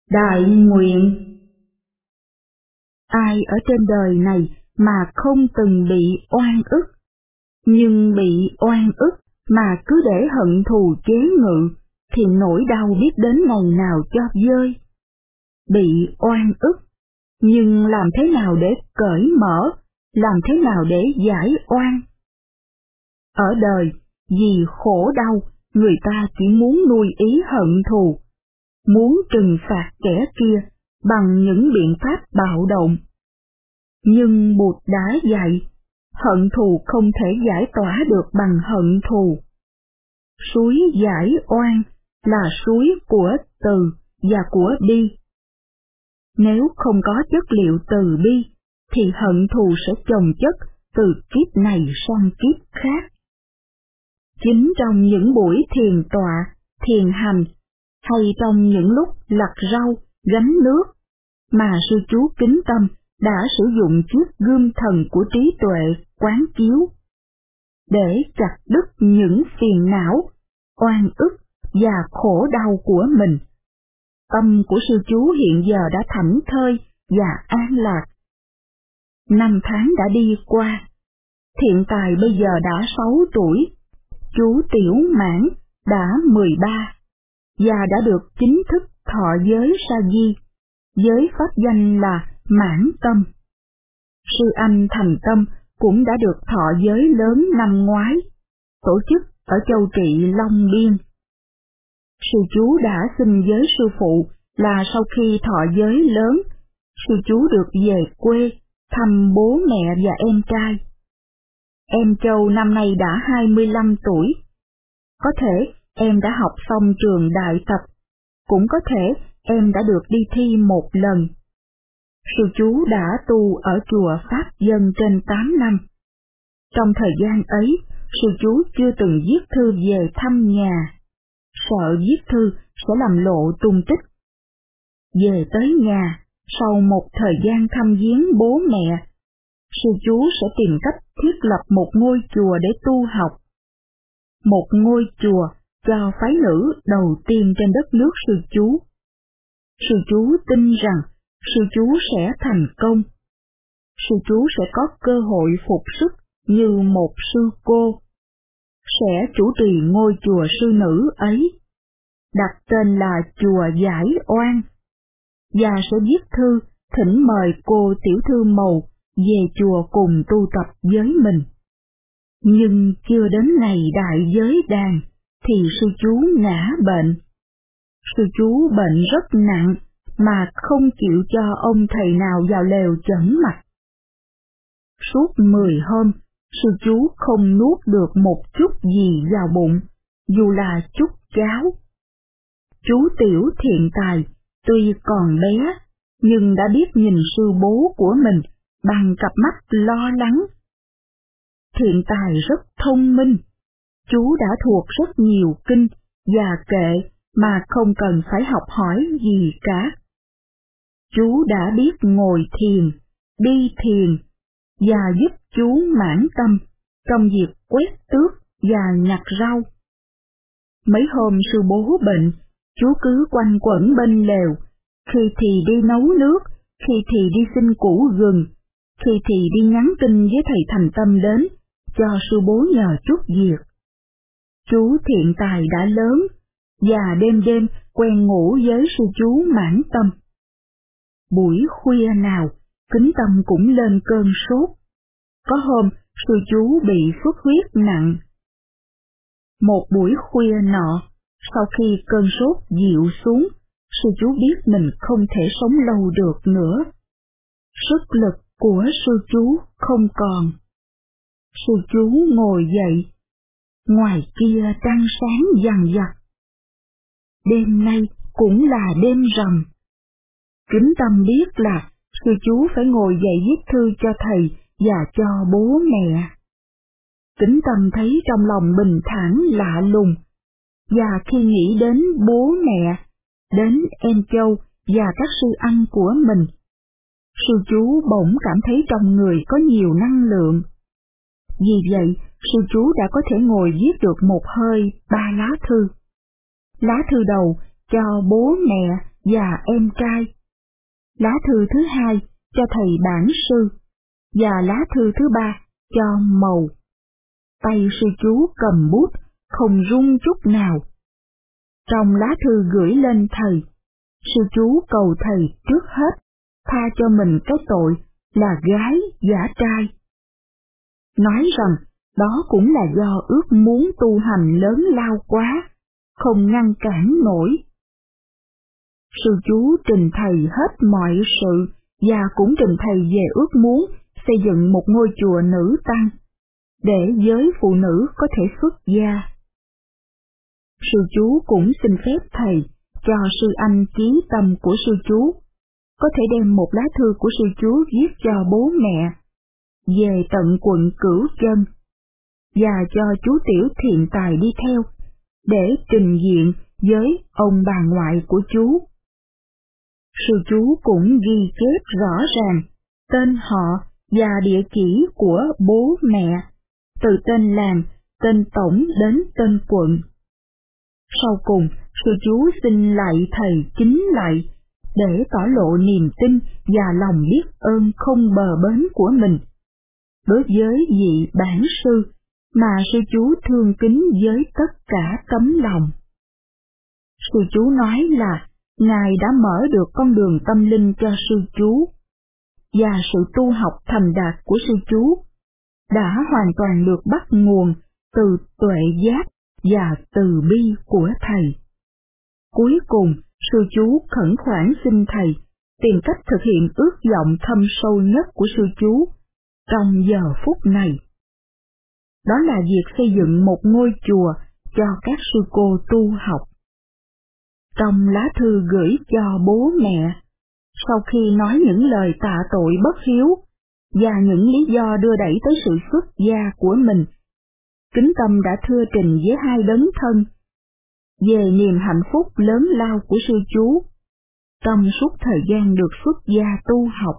Đại nguyện. Ai ở trên đời này mà không từng bị oan ức, nhưng bị oan ức mà cứ để hận thù chế ngự, thì nỗi đau biết đến ngày nào cho vơi. Bị oan ức, nhưng làm thế nào để cởi mở, làm thế nào để giải oan? Ở đời, vì khổ đau, người ta chỉ muốn nuôi ý hận thù, muốn trừng phạt kẻ kia bằng những biện pháp bạo động. Nhưng Bụt đã dạy, hận thù không thể giải tỏa được bằng hận thù. Suối giải oan là suối của từ và của bi. Nếu không có chất liệu từ bi, thì hận thù sẽ chồng chất từ kiếp này sang kiếp khác. Chính trong những buổi thiền tọa, thiền hành, hay trong những lúc lặt rau, gánh nước, mà sư chú Kính Tâm đã sử dụng chiếc gươm thần của trí tuệ quán chiếu, để chặt đứt những phiền não, oan ức và khổ đau của mình. Tâm của sư chú hiện giờ đã thảnh thơi và an lạc. 5 tháng đã đi qua, Thiện Tài bây giờ đã 6 tuổi, chú Tiểu Mãn đã 13, và đã được chính thức thọ giới sa di, với pháp danh là Mãn Tâm. Sư anh Thành Tâm cũng đã được thọ giới lớn năm ngoái, tổ chức ở châu Trị Long Biên. Sư chú đã xin với sư phụ là sau khi thọ giới lớn, sư chú được về quê thăm bố mẹ và em trai. Em Châu năm nay đã 25 tuổi. Có thể em đã học xong trường đại tập, cũng có thể em đã được đi thi một lần. Sư chú đã tu ở chùa Pháp Dân trên 8 năm. Trong thời gian ấy, sư chú chưa từng viết thư về thăm nhà, sợ viết thư sẽ làm lộ tung tích. Về tới nhà, sau một thời gian thăm viếng bố mẹ, sư chú sẽ tìm cách thiết lập một ngôi chùa để tu học. Một ngôi chùa cho phái nữ đầu tiên trên đất nước sư chú. Sư chú tin rằng sư chú sẽ thành công. Sư chú sẽ có cơ hội phục sức như một sư cô. Sẽ chủ trì ngôi chùa sư nữ ấy, đặt tên là Chùa Giải Oan, và sẽ viết thư thỉnh mời cô Tiểu Thư Mầu về chùa cùng tu tập với mình. Nhưng chưa đến ngày đại giới đàn, thì sư chú ngã bệnh. Sư chú bệnh rất nặng, mà không chịu cho ông thầy nào vào lều chẩn mặt. Suốt 10 hôm, sư chú không nuốt được một chút gì vào bụng, dù là chút cháo. Chú Tiểu Thiện Tài, tuy còn bé, nhưng đã biết nhìn sư bố của mình bằng cặp mắt lo lắng. Thiện Tài rất thông minh, chú đã thuộc rất nhiều kinh và kệ mà không cần phải học hỏi gì cả. Chú đã biết ngồi thiền, đi thiền, và giúp chú Mãn Tâm trong việc quét tước và nhặt rau. Mấy hôm sư bố bệnh, chú cứ quanh quẩn bên lều, khi thì đi nấu nước, khi thì đi xin củ gừng, khi thì đi nhắn tin với thầy Thành Tâm đến, cho sư bố nhờ chút việc. Chú Thiện Tài đã lớn, và đêm đêm quen ngủ với sư chú Mãn Tâm. Buổi khuya nào, Kính Tâm cũng lên cơn sốt. Có hôm, sư chú bị xuất huyết nặng. Một buổi khuya nọ, sau khi cơn sốt dịu xuống, sư chú biết mình không thể sống lâu được nữa. Sức lực của sư chú không còn. Sư chú ngồi dậy. Ngoài kia trăng sáng vằng vặc. Đêm nay cũng là đêm rằm. Kính Tâm biết là sư chú phải ngồi dậy viết thư cho thầy và cho bố mẹ. Kính Tâm thấy trong lòng bình thản lạ lùng, và khi nghĩ đến bố mẹ, đến em Châu và các sư anh của mình, sư chú bỗng cảm thấy trong người có nhiều năng lượng. Vì vậy, sư chú đã có thể ngồi viết được một hơi 3 lá thư. Lá thư đầu cho bố mẹ và em trai. Lá thư thứ hai cho thầy bản sư, và lá thư thứ ba cho Mầu. Tay sư chú cầm bút, không run chút nào. Trong lá thư gửi lên thầy, sư chú cầu thầy trước hết tha cho mình cái tội là gái giả trai. Nói rằng đó cũng là do ước muốn tu hành lớn lao quá, không ngăn cản nổi. Sư chú trình thầy hết mọi sự và cũng trình thầy về ước muốn xây dựng một ngôi chùa nữ tăng, để giới phụ nữ có thể xuất gia. Sư chú cũng xin phép thầy cho sư anh chí tâm của sư chú có thể đem một lá thư của sư chú viết cho bố mẹ về tận quận Cửu Chân, và cho chú Tiểu Thiện Tài đi theo, để trình diện với ông bà ngoại của chú. Sư chú cũng ghi chép rõ ràng tên họ và địa chỉ của bố mẹ, từ tên làng, tên tổng đến tên quận. Sau cùng, sư chú xin lạy thầy kính lạy, để tỏ lộ niềm tin và lòng biết ơn không bờ bến của mình đối với vị bản sư mà sư chú thương kính với tất cả tấm lòng. Sư chú nói là Ngài đã mở được con đường tâm linh cho sư chú, và sự tu học thành đạt của sư chú đã hoàn toàn được bắt nguồn từ tuệ giác và từ bi của thầy. Cuối cùng, sư chú khẩn khoản xin thầy tìm cách thực hiện ước vọng thâm sâu nhất của sư chú trong giờ phút này. Đó là việc xây dựng một ngôi chùa cho các sư cô tu học. Trong lá thư gửi cho bố mẹ, sau khi nói những lời tạ tội bất hiếu và những lý do đưa đẩy tới sự xuất gia của mình, Kính Tâm đã thưa trình với hai đấng thân về niềm hạnh phúc lớn lao của sư chú trong suốt thời gian được xuất gia tu học.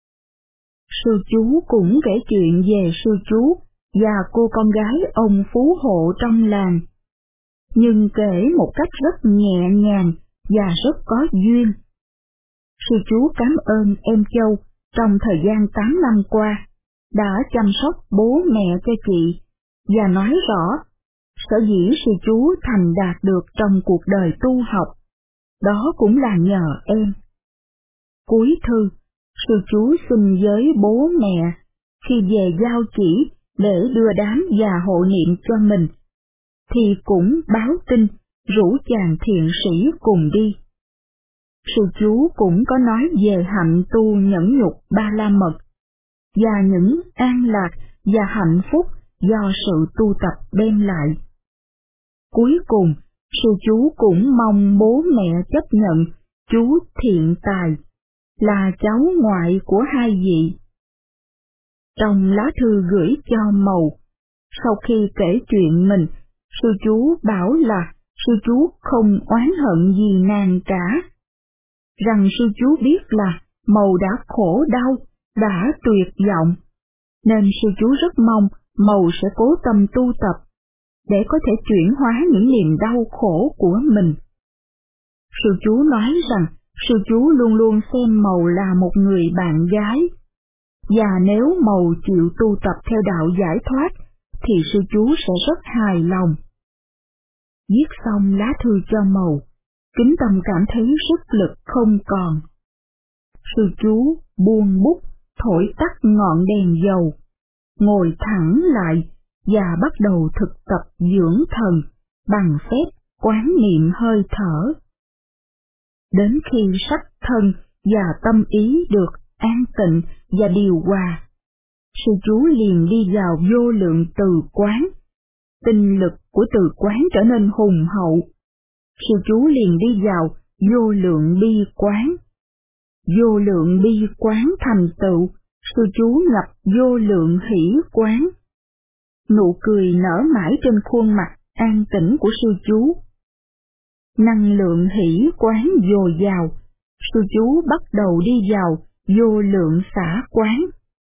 Sư chú cũng kể chuyện về sư chú và cô con gái ông phú hộ trong làng, nhưng kể một cách rất nhẹ nhàng và rất có duyên. Sư chú cảm ơn em Châu trong thời gian 8 năm qua đã chăm sóc bố mẹ cho chị, và nói rõ sở dĩ sư chú thành đạt được trong cuộc đời tu học, đó cũng là nhờ em. Cuối thư, sư chú xin với bố mẹ khi về giao chỉ để đưa đám và hộ niệm cho mình, thì cũng báo tin rủ chàng thiện sĩ cùng đi. Sư chú cũng có nói về hạnh tu nhẫn nhục Ba La Mật và những an lạc và hạnh phúc do sự tu tập đem lại. Cuối cùng, sư chú cũng mong bố mẹ chấp nhận chú Thiện Tài là cháu ngoại của hai vị. Trong lá thư gửi cho Mầu, sau khi kể chuyện mình, sư chú bảo là sư chú không oán hận gì nàng cả, rằng sư chú biết là Mầu đã khổ đau, đã tuyệt vọng, nên sư chú rất mong Mầu sẽ cố tâm tu tập, để có thể chuyển hóa những niềm đau khổ của mình. Sư chú nói rằng sư chú luôn luôn xem Mầu là một người bạn gái, và nếu Mầu chịu tu tập theo đạo giải thoát, thì sư chú sẽ rất hài lòng. Viết xong lá thư cho Mầu, Kính Tâm cảm thấy sức lực không còn. Sư chú buông bút, thổi tắt ngọn đèn dầu, ngồi thẳng lại và bắt đầu thực tập dưỡng thần bằng phép quán niệm hơi thở. Đến khi sắc thân và tâm ý được an tịnh và điều hòa, sư chú liền đi vào vô lượng từ quán. Tinh lực của từ quán trở nên hùng hậu. Sư chú liền đi vào vô lượng bi quán. Vô lượng bi quán thành tựu, sư chú nhập vô lượng hỷ quán. Nụ cười nở mãi trên khuôn mặt an tĩnh của sư chú. Năng lượng hỷ quán dồi dào, sư chú bắt đầu đi vào vô lượng xả quán.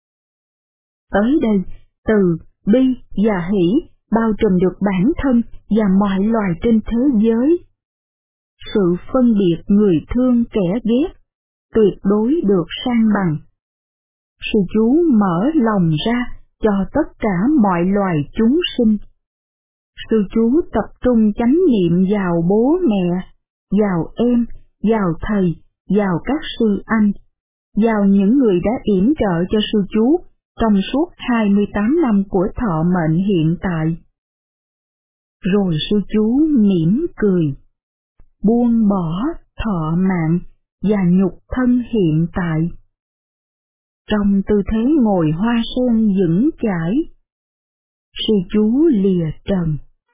Tới đây, từ, bi và hỷ bao trùm được bản thân và mọi loài trên thế giới. sự phân biệt người thương kẻ ghét tuyệt đối được san bằng. Sư chú mở lòng ra cho tất cả mọi loài chúng sinh. Sư chú tập trung chánh niệm vào bố mẹ, vào em, vào thầy, vào các sư anh, vào những người đã yểm trợ cho sư chú trong suốt 28 năm của thọ mệnh hiện tại. Rồi sư chú mỉm cười, buông bỏ thọ mạng và nhục thân hiện tại. Trong tư thế ngồi hoa sen vững chãi, sư chú lìa trần.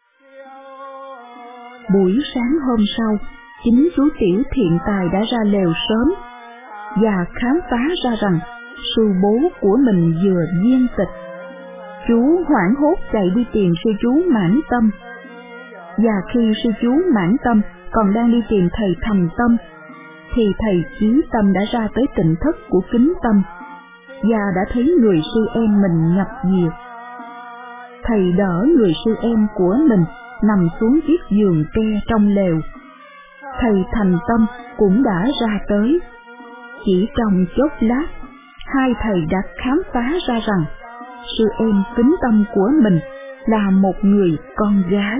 Buổi sáng hôm sau, chính chú Tiểu Thiện Tài đã ra lều sớm và khám phá ra rằng sư bố của mình vừa viên tịch. Chú hoảng hốt chạy đi tìm sư chú Mãn Tâm. Và khi sư chú Mãn Tâm còn đang đi tìm thầy Thành Tâm, thì thầy Chí Tâm đã ra tới tịnh thất của Kính Tâm và đã thấy người sư em mình nhập diệt. Thầy đỡ người sư em của mình nằm xuống chiếc giường tre trong lều. Thầy Thành Tâm cũng đã ra tới. Chỉ trong chốc lát, hai thầy đã khám phá ra rằng sư em Kính Tâm của mình là một người con gái.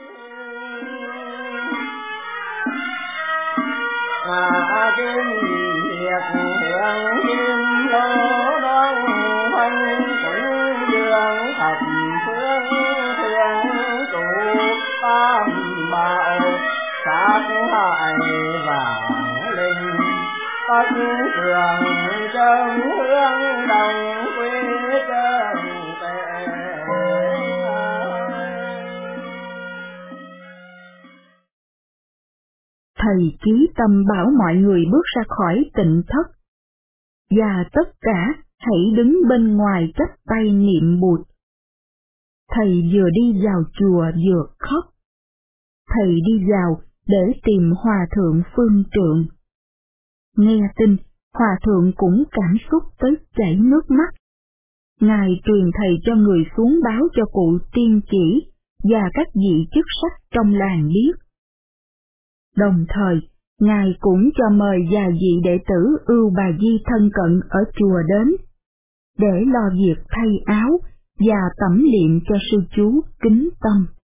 Thầy Chí Tâm bảo mọi người bước ra khỏi tịnh thất, và tất cả hãy đứng bên ngoài chắp tay niệm Bụt. Thầy vừa đi vào chùa vừa khóc. Thầy đi vào để tìm Hòa Thượng Phương Trượng. Nghe tin, Hòa Thượng cũng cảm xúc tới chảy nước mắt. Ngài truyền thầy cho người xuống báo cho cụ Tiên Chỉ và các vị chức sắc trong làng biết. Đồng thời, Ngài cũng cho mời vài vị đệ tử Ưu Bà Di thân cận ở chùa đến, để lo việc thay áo và tẩm liệm cho sư chú Kính Tâm.